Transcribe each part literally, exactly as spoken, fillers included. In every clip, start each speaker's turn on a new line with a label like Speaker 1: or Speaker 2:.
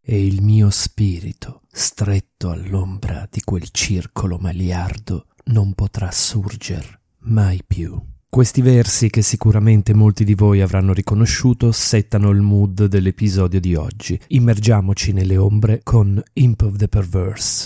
Speaker 1: e il mio spirito, stretto all'ombra di quel circolo maliardo, non potrà surger mai più. Questi versi, che sicuramente molti di voi avranno riconosciuto, settano il mood dell'episodio di oggi. Immergiamoci nelle ombre con Imp of the Perverse.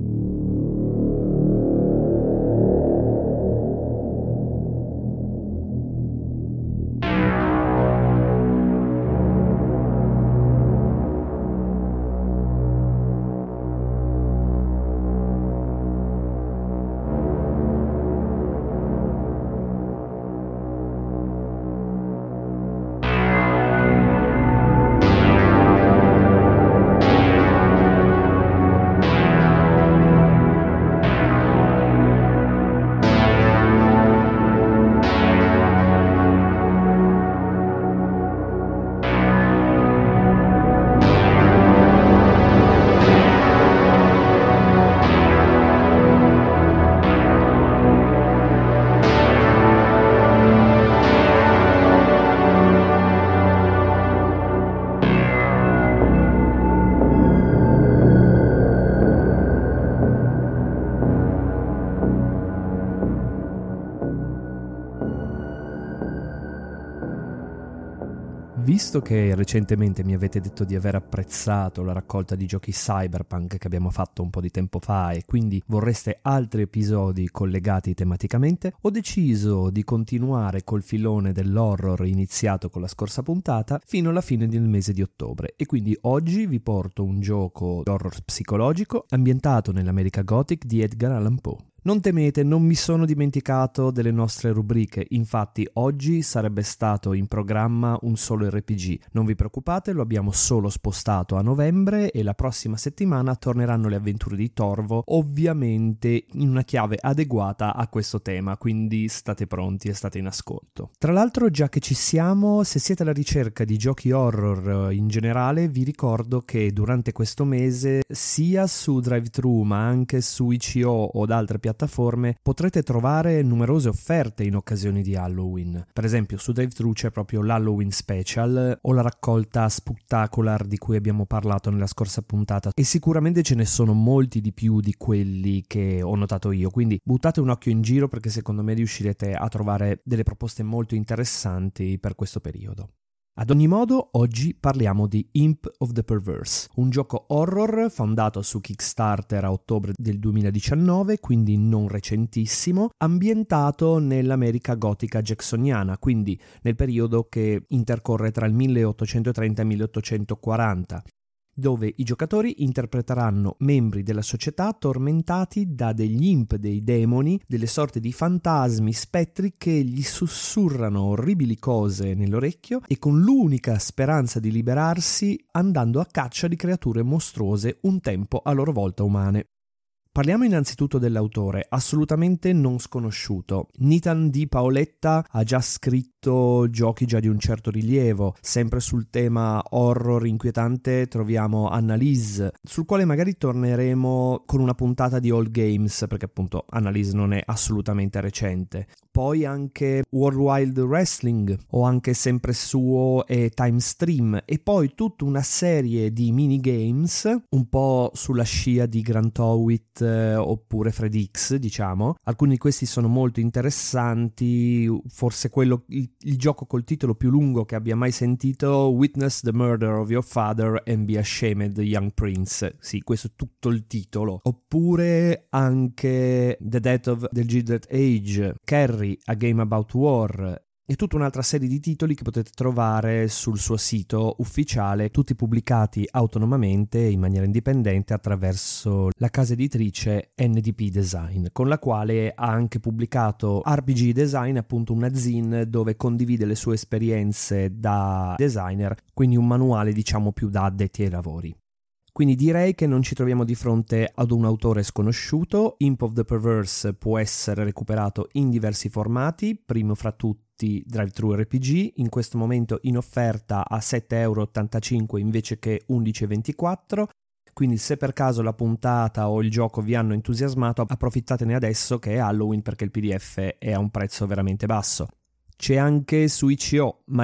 Speaker 1: Visto che recentemente mi avete detto di aver apprezzato la raccolta di giochi cyberpunk che abbiamo fatto un po' di tempo fa e quindi vorreste altri episodi collegati tematicamente, ho deciso di continuare col filone dell'horror iniziato con la scorsa puntata fino alla fine del mese di ottobre, e quindi oggi vi porto un gioco horror psicologico ambientato nell'America Gothic di Edgar Allan Poe. Non temete, non mi sono dimenticato delle nostre rubriche, infatti oggi sarebbe stato in programma un solo R P G. Non vi preoccupate, lo abbiamo solo spostato a novembre e la prossima settimana torneranno le avventure di Torvo, ovviamente in una chiave adeguata a questo tema, quindi state pronti e state in ascolto. Tra l'altro, già che ci siamo, se siete alla ricerca di giochi horror in generale, vi ricordo che durante questo mese sia su DriveThru ma anche su I C O o da altre piattaforme potrete trovare numerose offerte in occasione di Halloween. Per esempio su DriveThru c'è proprio l'Halloween Special o la raccolta Spooktacular di cui abbiamo parlato nella scorsa puntata, e sicuramente ce ne sono molti di più di quelli che ho notato io, quindi buttate un occhio in giro perché secondo me riuscirete a trovare delle proposte molto interessanti per questo periodo. Ad ogni modo, oggi parliamo di Imp of the Perverse, un gioco horror fondato su Kickstarter a ottobre del duemiladiciannove, quindi non recentissimo, ambientato nell'America gotica jacksoniana, quindi nel periodo che intercorre tra il milleottocentotrenta e il milleottocentoquaranta. Dove i giocatori interpreteranno membri della società tormentati da degli imp, dei demoni, delle sorte di fantasmi, spettri che gli sussurrano orribili cose nell'orecchio e con l'unica speranza di liberarsi andando a caccia di creature mostruose un tempo a loro volta umane. Parliamo innanzitutto dell'autore, assolutamente non sconosciuto. Nathan Di Paoletta ha già scritto giochi già di un certo rilievo. Sempre sul tema horror inquietante troviamo Annalise, sul quale magari torneremo con una puntata di All Games, perché appunto Annalise non è assolutamente recente. Poi anche World Wide Wrestling, o anche sempre suo e Time Stream, e poi tutta una serie di minigames, un po' sulla scia di Grand Towit eh, oppure Fred X, diciamo. Alcuni di questi sono molto interessanti, forse quello, il, il gioco col titolo più lungo che abbia mai sentito, Witness the Murder of Your Father and Be Ashamed, Young Prince. Sì, questo è tutto il titolo. Oppure anche The Death of the Gilded Age, Carrie, A Game About War, e tutta un'altra serie di titoli che potete trovare sul suo sito ufficiale, tutti pubblicati autonomamente in maniera indipendente attraverso la casa editrice N D P Design, con la quale ha anche pubblicato R P G Design, appunto una zine dove condivide le sue esperienze da designer, quindi un manuale diciamo più da addetti ai lavori. Quindi direi che non ci troviamo di fronte ad un autore sconosciuto. Imp of the Perverse può essere recuperato in diversi formati, primo fra tutti DriveThru R P G, in questo momento in offerta a sette virgola ottantacinque euro invece che undici virgola ventiquattro. Quindi se per caso la puntata o il gioco vi hanno entusiasmato, approfittatene adesso che è Halloween, perché il P D F è a un prezzo veramente basso. C'è anche su I C O, ma lì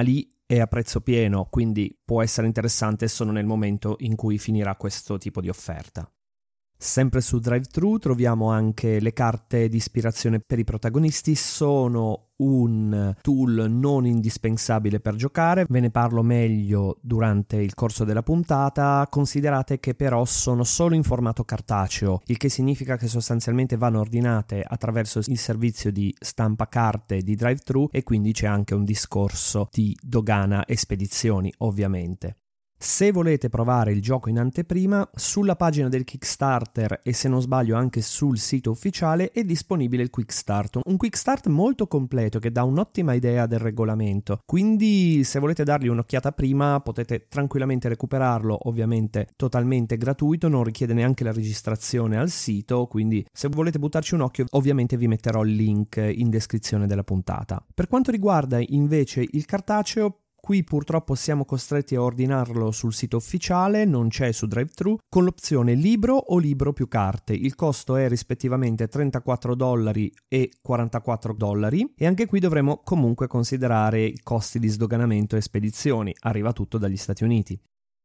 Speaker 1: è a prezzo pieno, quindi può essere interessante solo nel momento in cui finirà questo tipo di offerta. Sempre su DriveThru troviamo anche le carte di ispirazione per i protagonisti. Sono un tool non indispensabile per giocare, ve ne parlo meglio durante il corso della puntata. Considerate che però sono solo in formato cartaceo, il che significa che sostanzialmente vanno ordinate attraverso il servizio di stampa carte di DriveThru, e quindi c'è anche un discorso di dogana e spedizioni, ovviamente. Se volete provare il gioco in anteprima, sulla pagina del Kickstarter e se non sbaglio anche sul sito ufficiale è disponibile il Quick Start, un Quick Start molto completo che dà un'ottima idea del regolamento, quindi se volete dargli un'occhiata prima potete tranquillamente recuperarlo, ovviamente totalmente gratuito, non richiede neanche la registrazione al sito, quindi se volete buttarci un occhio ovviamente vi metterò il link in descrizione della puntata. Per quanto riguarda invece il cartaceo, qui purtroppo siamo costretti a ordinarlo sul sito ufficiale, non c'è su DriveThru, con l'opzione libro o libro più carte. Il costo è rispettivamente trentaquattro dollari e quarantaquattro dollari, e anche qui dovremo comunque considerare i costi di sdoganamento e spedizioni, arriva tutto dagli Stati Uniti.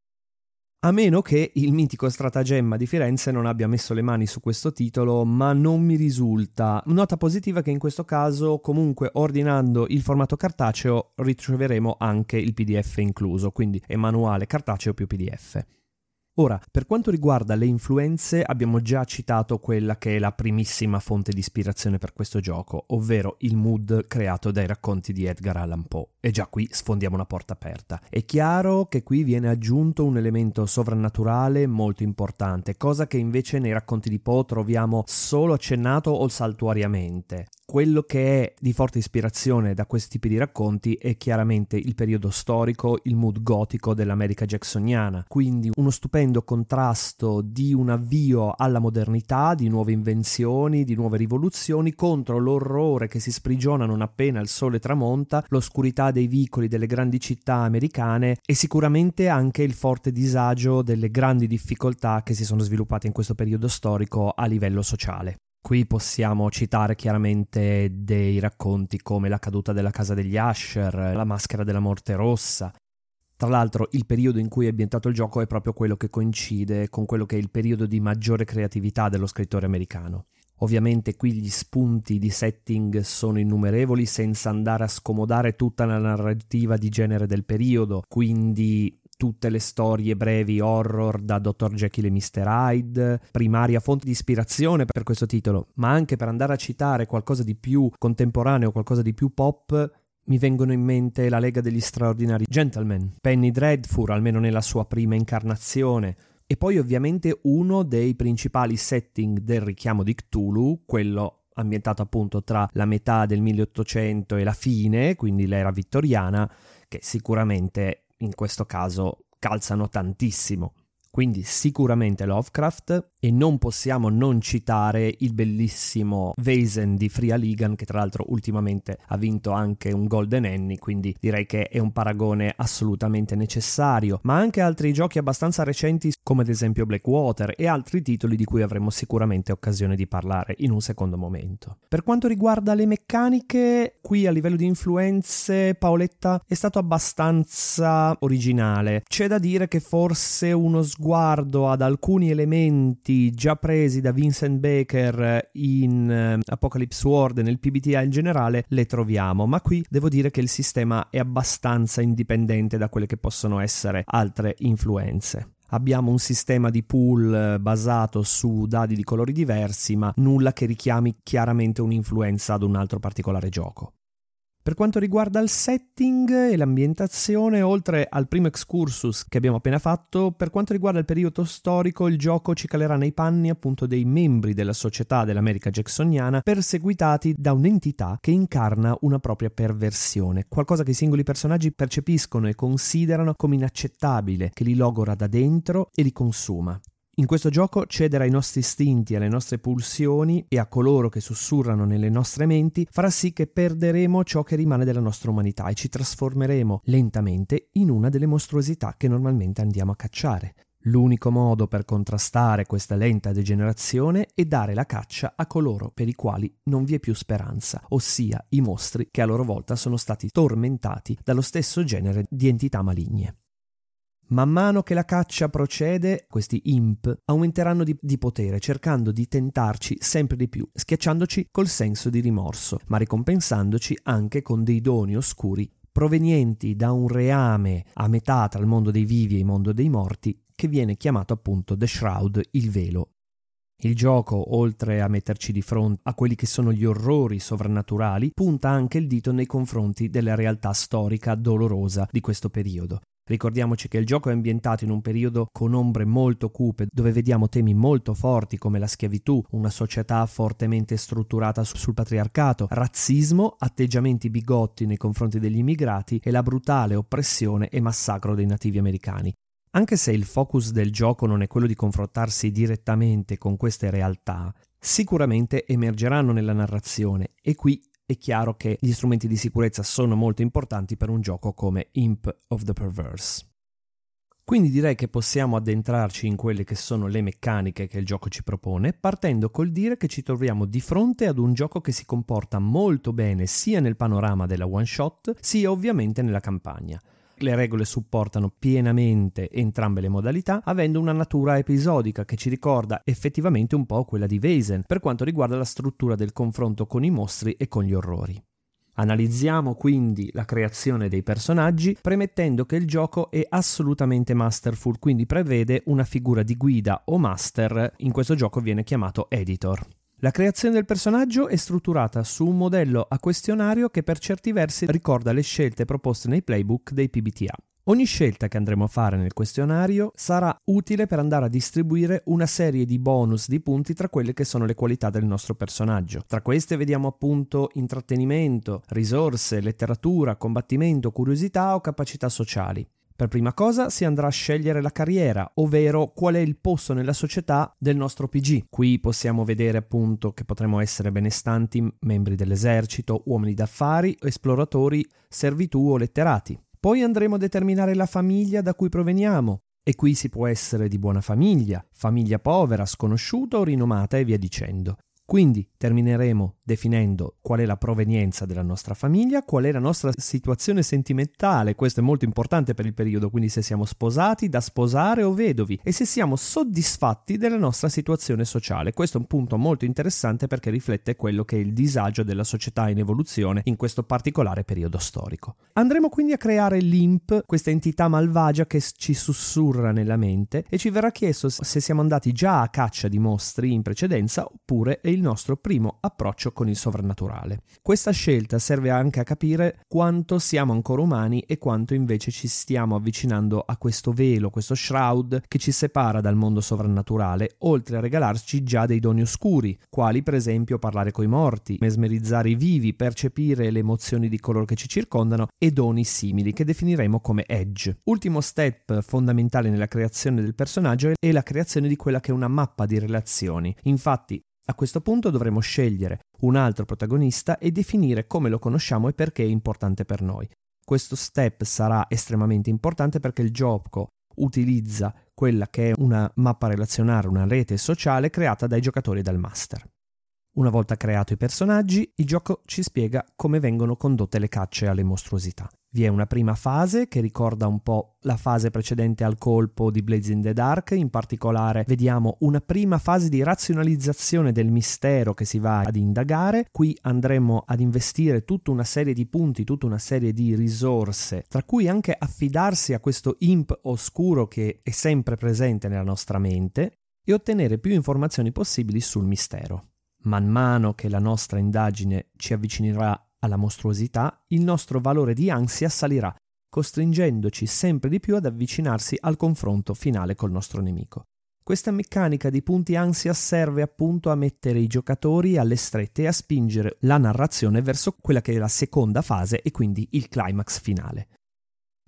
Speaker 1: A meno che il mitico stratagemma di Firenze non abbia messo le mani su questo titolo, ma non mi risulta. Nota positiva che in questo caso, comunque ordinando il formato cartaceo, riceveremo anche il P D F incluso, quindi è manuale cartaceo più P D F. Ora, per quanto riguarda le influenze, abbiamo già citato quella che è la primissima fonte di ispirazione per questo gioco, ovvero il mood creato dai racconti di Edgar Allan Poe. E già qui sfondiamo una porta aperta. È chiaro che qui viene aggiunto un elemento sovrannaturale molto importante, cosa che invece nei racconti di Poe troviamo solo accennato o saltuariamente. Quello che è di forte ispirazione da questi tipi di racconti è chiaramente il periodo storico, il mood gotico dell'America jacksoniana, quindi uno stupendo contrasto di un avvio alla modernità, di nuove invenzioni, di nuove rivoluzioni contro l'orrore che si sprigiona non appena il sole tramonta, l'oscurità dei vicoli delle grandi città americane e sicuramente anche il forte disagio delle grandi difficoltà che si sono sviluppate in questo periodo storico a livello sociale. Qui possiamo citare chiaramente dei racconti come La caduta della casa degli Usher, La maschera della morte rossa. Tra l'altro il periodo in cui è ambientato il gioco è proprio quello che coincide con quello che è il periodo di maggiore creatività dello scrittore americano. Ovviamente qui gli spunti di setting sono innumerevoli senza andare a scomodare tutta la narrativa di genere del periodo, quindi tutte le storie brevi horror da dottor Jekyll e mister Hyde, primaria fonte di ispirazione per questo titolo, ma anche per andare a citare qualcosa di più contemporaneo, qualcosa di più pop, mi vengono in mente La Lega degli Straordinari Gentlemen, Penny Dreadful, almeno nella sua prima incarnazione, e poi ovviamente uno dei principali setting del richiamo di Cthulhu, quello ambientato appunto tra la metà del milleottocento e la fine, quindi l'era vittoriana, che sicuramente in questo caso calzano tantissimo. Quindi sicuramente Lovecraft, e non possiamo non citare il bellissimo Wesen di Fria Ligan, che tra l'altro ultimamente ha vinto anche un Golden Annie, quindi direi che è un paragone assolutamente necessario, ma anche altri giochi abbastanza recenti come ad esempio Blackwater e altri titoli di cui avremo sicuramente occasione di parlare in un secondo momento. Per quanto riguarda le meccaniche, qui a livello di influenze Paoletta è stato abbastanza originale. C'è da dire che forse uno sguardo ad alcuni elementi già presi da Vincent Baker in uh, Apocalypse World e nel P B T A in generale le troviamo, ma qui devo dire che il sistema è abbastanza indipendente da quelle che possono essere altre influenze. Abbiamo un sistema di pool basato su dadi di colori diversi, ma nulla che richiami chiaramente un'influenza ad un altro particolare gioco. Per quanto riguarda il setting e l'ambientazione, oltre al primo excursus che abbiamo appena fatto, per quanto riguarda il periodo storico, il gioco ci calerà nei panni appunto dei membri della società dell'America jacksoniana perseguitati da un'entità che incarna una propria perversione, qualcosa che i singoli personaggi percepiscono e considerano come inaccettabile, che li logora da dentro e li consuma. In questo gioco cedere ai nostri istinti, alle nostre pulsioni e a coloro che sussurrano nelle nostre menti farà sì che perderemo ciò che rimane della nostra umanità e ci trasformeremo lentamente in una delle mostruosità che normalmente andiamo a cacciare, L'unico modo per contrastare questa lenta degenerazione è dare la caccia a coloro per i quali non vi è più speranza, ossia i mostri che a loro volta sono stati tormentati dallo stesso genere di entità maligne. Man mano che la caccia procede, questi imp aumenteranno di, di potere, cercando di tentarci sempre di più, schiacciandoci col senso di rimorso, ma ricompensandoci anche con dei doni oscuri provenienti da un reame a metà tra il mondo dei vivi e il mondo dei morti, che viene chiamato appunto The Shroud, il velo. Il gioco, oltre a metterci di fronte a quelli che sono gli orrori sovrannaturali, punta anche il dito nei confronti della realtà storica dolorosa di questo periodo. Ricordiamoci che il gioco è ambientato in un periodo con ombre molto cupe, dove vediamo temi molto forti come la schiavitù, una società fortemente strutturata sul patriarcato, razzismo, atteggiamenti bigotti nei confronti degli immigrati e la brutale oppressione e massacro dei nativi americani. Anche se il focus del gioco non è quello di confrontarsi direttamente con queste realtà, sicuramente emergeranno nella narrazione e qui è chiaro che gli strumenti di sicurezza sono molto importanti per un gioco come Imp of the Perverse. Quindi direi che possiamo addentrarci in quelle che sono le meccaniche che il gioco ci propone, partendo col dire che ci troviamo di fronte ad un gioco che si comporta molto bene sia nel panorama della one shot, sia ovviamente nella campagna. Le regole supportano pienamente entrambe le modalità, avendo una natura episodica che ci ricorda effettivamente un po' quella di Vaesen per quanto riguarda la struttura del confronto con i mostri e con gli orrori. Analizziamo quindi la creazione dei personaggi, premettendo che il gioco è assolutamente masterful, quindi prevede una figura di guida o master, in questo gioco viene chiamato editor. La creazione del personaggio è strutturata su un modello a questionario che per certi versi ricorda le scelte proposte nei playbook dei P B T A. Ogni scelta che andremo a fare nel questionario sarà utile per andare a distribuire una serie di bonus di punti tra quelle che sono le qualità del nostro personaggio. Tra queste vediamo appunto intrattenimento, risorse, letteratura, combattimento, curiosità o capacità sociali. Per prima cosa si andrà a scegliere la carriera, ovvero qual è il posto nella società del nostro P G. Qui possiamo vedere appunto che potremo essere benestanti, membri dell'esercito, uomini d'affari, esploratori, servitù o letterati. Poi andremo a determinare la famiglia da cui proveniamo, e qui si può essere di buona famiglia, famiglia povera, sconosciuta o rinomata e via dicendo. Quindi termineremo definendo qual è la provenienza della nostra famiglia, qual è la nostra situazione sentimentale, questo è molto importante per il periodo, quindi se siamo sposati, da sposare o vedovi, e se siamo soddisfatti della nostra situazione sociale. Questo è un punto molto interessante perché riflette quello che è il disagio della società in evoluzione in questo particolare periodo storico. Andremo quindi a creare l'Imp, questa entità malvagia che ci sussurra nella mente, e ci verrà chiesto se siamo andati già a caccia di mostri in precedenza oppure è il nostro primo approccio con il sovrannaturale. Questa scelta serve anche a capire quanto siamo ancora umani e quanto invece ci stiamo avvicinando a questo velo, questo shroud che ci separa dal mondo sovrannaturale, oltre a regalarci già dei doni oscuri, quali per esempio parlare coi morti, mesmerizzare i vivi, percepire le emozioni di coloro che ci circondano e doni simili che definiremo come edge. Ultimo step fondamentale nella creazione del personaggio è la creazione di quella che è una mappa di relazioni. Infatti a questo punto dovremo scegliere un altro protagonista e definire come lo conosciamo e perché è importante per noi. Questo step sarà estremamente importante perché il gioco utilizza quella che è una mappa relazionale, una rete sociale creata dai giocatori e dal master. Una volta creato i personaggi, il gioco ci spiega come vengono condotte le cacce alle mostruosità. Vi è una prima fase che ricorda un po' la fase precedente al colpo di Blades in the Dark, in particolare vediamo una prima fase di razionalizzazione del mistero che si va ad indagare. Qui andremo ad investire tutta una serie di punti, tutta una serie di risorse, tra cui anche affidarsi a questo imp oscuro che è sempre presente nella nostra mente e ottenere più informazioni possibili sul mistero. Man mano che la nostra indagine ci avvicinerà alla mostruosità, il nostro valore di ansia salirà, costringendoci sempre di più ad avvicinarsi al confronto finale col nostro nemico. Questa meccanica di punti ansia serve appunto a mettere i giocatori alle strette e a spingere la narrazione verso quella che è la seconda fase e quindi il climax finale.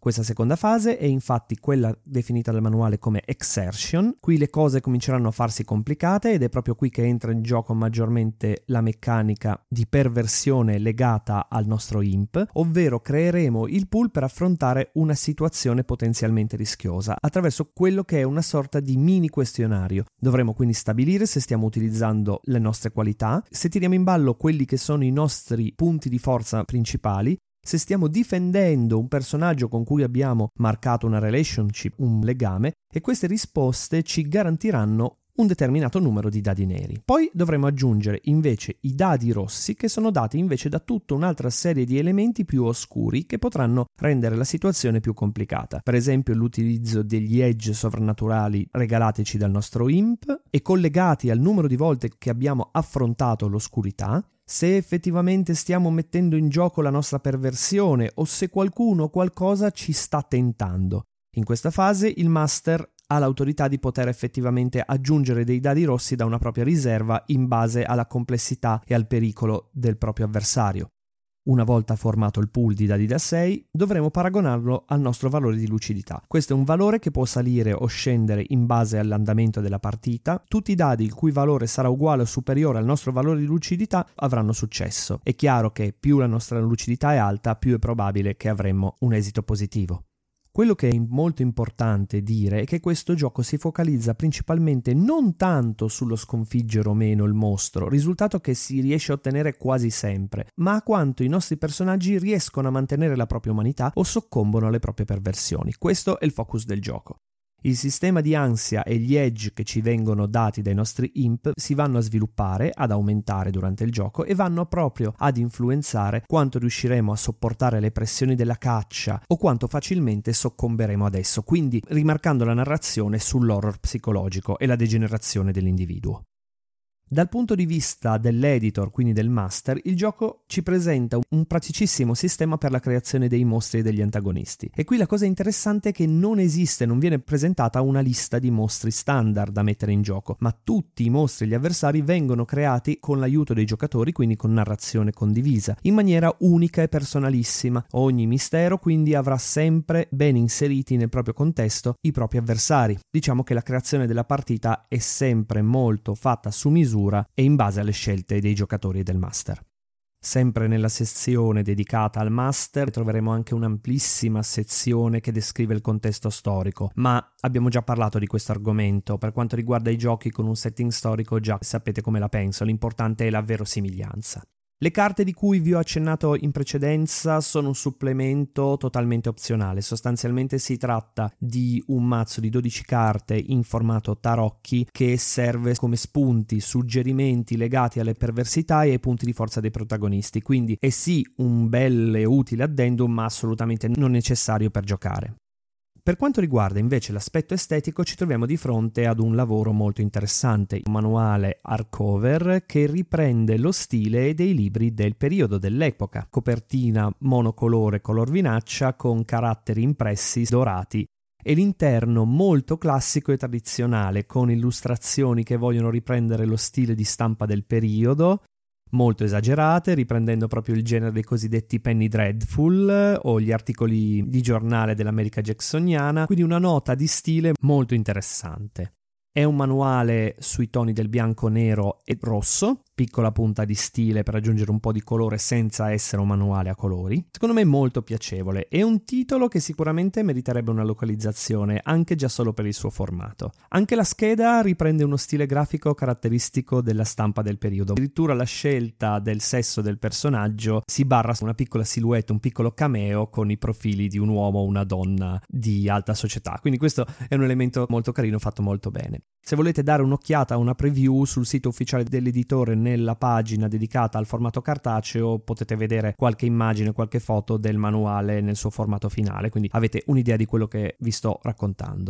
Speaker 1: Questa seconda fase è infatti quella definita dal manuale come exertion. Qui le cose cominceranno a farsi complicate ed è proprio qui che entra in gioco maggiormente la meccanica di perversione legata al nostro imp, ovvero creeremo il pool per affrontare una situazione potenzialmente rischiosa attraverso quello che è una sorta di mini questionario. Dovremo quindi stabilire se stiamo utilizzando le nostre qualità, se tiriamo in ballo quelli che sono i nostri punti di forza principali, se stiamo difendendo un personaggio con cui abbiamo marcato una relationship, un legame, e queste risposte ci garantiranno un determinato numero di dadi neri. Poi dovremo aggiungere invece i dadi rossi, che sono dati invece da tutta un'altra serie di elementi più oscuri che potranno rendere la situazione più complicata. Per esempio l'utilizzo degli edge sovrannaturali regalateci dal nostro imp e collegati al numero di volte che abbiamo affrontato l'oscurità, se effettivamente stiamo mettendo in gioco la nostra perversione o se qualcuno o qualcosa ci sta tentando. In questa fase il master ha l'autorità di poter effettivamente aggiungere dei dadi rossi da una propria riserva in base alla complessità e al pericolo del proprio avversario. Una volta formato il pool di dadi da sei, dovremo paragonarlo al nostro valore di lucidità. Questo è un valore che può salire o scendere in base all'andamento della partita. Tutti i dadi il cui valore sarà uguale o superiore al nostro valore di lucidità avranno successo. È chiaro che più la nostra lucidità è alta, più è probabile che avremo un esito positivo. Quello che è molto importante dire è che questo gioco si focalizza principalmente non tanto sullo sconfiggere o meno il mostro, risultato che si riesce a ottenere quasi sempre, ma a quanto i nostri personaggi riescono a mantenere la propria umanità o soccombono alle proprie perversioni. Questo è il focus del gioco. Il sistema di ansia e gli edge che ci vengono dati dai nostri imp si vanno a sviluppare, ad aumentare durante il gioco e vanno proprio ad influenzare quanto riusciremo a sopportare le pressioni della caccia o quanto facilmente soccomberemo ad esso, quindi rimarcando la narrazione sull'horror psicologico e la degenerazione dell'individuo. Dal punto di vista dell'editor, quindi del master, il gioco ci presenta un praticissimo sistema per la creazione dei mostri e degli antagonisti. E qui la cosa interessante è che non esiste, non viene presentata una lista di mostri standard da mettere in gioco, ma tutti i mostri e gli avversari vengono creati con l'aiuto dei giocatori, quindi con narrazione condivisa, in maniera unica e personalissima. Ogni mistero quindi avrà sempre ben inseriti nel proprio contesto i propri avversari. Diciamo che la creazione della partita è sempre molto fatta su misura e in base alle scelte dei giocatori e del master. Sempre nella sezione dedicata al master troveremo anche un'amplissima sezione che descrive il contesto storico, ma abbiamo già parlato di questo argomento. Per quanto riguarda i giochi con un setting storico già sapete come la penso, l'importante è la verosimiglianza. Le carte di cui vi ho accennato in precedenza sono un supplemento totalmente opzionale. Sostanzialmente si tratta di un mazzo di dodici carte in formato tarocchi che serve come spunti, suggerimenti legati alle perversità e ai punti di forza dei protagonisti. Quindi è sì un bel e utile addendum, ma assolutamente non necessario per giocare. Per quanto riguarda invece l'aspetto estetico, ci troviamo di fronte ad un lavoro molto interessante, un manuale hardcover che riprende lo stile dei libri del periodo, dell'epoca, copertina monocolore color vinaccia con caratteri impressi dorati e l'interno molto classico e tradizionale con illustrazioni che vogliono riprendere lo stile di stampa del periodo, molto esagerate, riprendendo proprio il genere dei cosiddetti penny dreadful o gli articoli di giornale dell'America jacksoniana, quindi una nota di stile molto interessante. È un manuale sui toni del bianco, nero e rosso, piccola punta di stile per aggiungere un po' di colore senza essere un manuale a colori. Secondo me è molto piacevole, è un titolo che sicuramente meriterebbe una localizzazione anche già solo per il suo formato. Anche la scheda riprende uno stile grafico caratteristico della stampa del periodo, addirittura la scelta del sesso del personaggio si barra su una piccola silhouette, un piccolo cameo con i profili di un uomo o una donna di alta società, quindi questo è un elemento molto carino, fatto molto bene. Se volete dare un'occhiata a una preview sul sito ufficiale dell'editore, nella pagina dedicata al formato cartaceo potete vedere qualche immagine, qualche foto del manuale nel suo formato finale, quindi avete un'idea di quello che vi sto raccontando.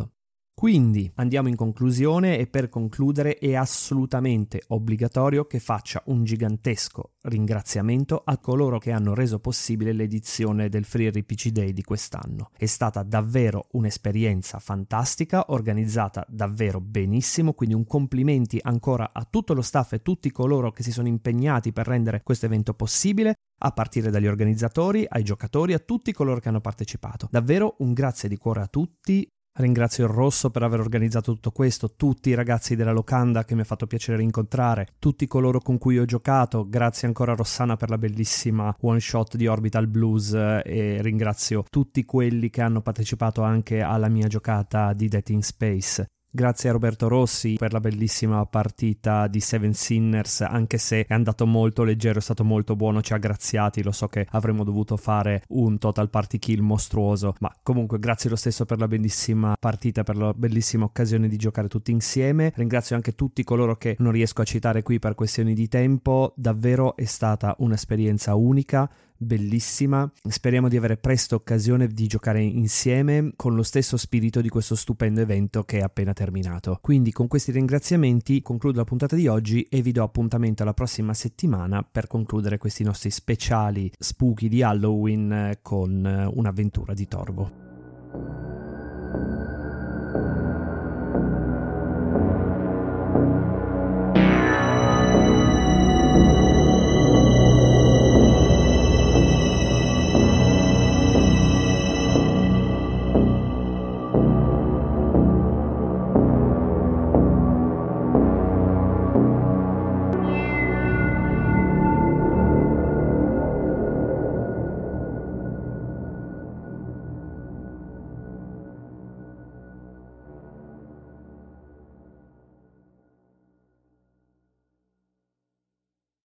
Speaker 1: Quindi andiamo in conclusione e per concludere è assolutamente obbligatorio che faccia un gigantesco ringraziamento a coloro che hanno reso possibile l'edizione del Free R P G Day di quest'anno. È stata davvero un'esperienza fantastica, organizzata davvero benissimo, quindi un complimenti ancora a tutto lo staff e tutti coloro che si sono impegnati per rendere questo evento possibile, a partire dagli organizzatori, ai giocatori, a tutti coloro che hanno partecipato. Davvero un grazie di cuore a tutti. Ringrazio il Rosso per aver organizzato tutto questo, tutti i ragazzi della locanda che mi ha fatto piacere rincontrare, tutti coloro con cui ho giocato, grazie ancora a Rossana per la bellissima one shot di Orbital Blues e ringrazio tutti quelli che hanno partecipato anche alla mia giocata di Death in Space. Grazie a Roberto Rossi per la bellissima partita di Seven Sinners, anche se è andato molto leggero, è stato molto buono, ci ha graziati, lo so che avremmo dovuto fare un total party kill mostruoso, ma comunque grazie lo stesso per la bellissima partita, per la bellissima occasione di giocare tutti insieme. Ringrazio anche tutti coloro che non riesco a citare qui per questioni di tempo, davvero è stata un'esperienza unica, bellissima. Speriamo di avere presto occasione di giocare insieme con lo stesso spirito di questo stupendo evento che è appena terminato. Quindi con questi ringraziamenti concludo la puntata di oggi e vi do appuntamento alla prossima settimana per concludere questi nostri speciali spooky di Halloween con un'avventura di Torvo.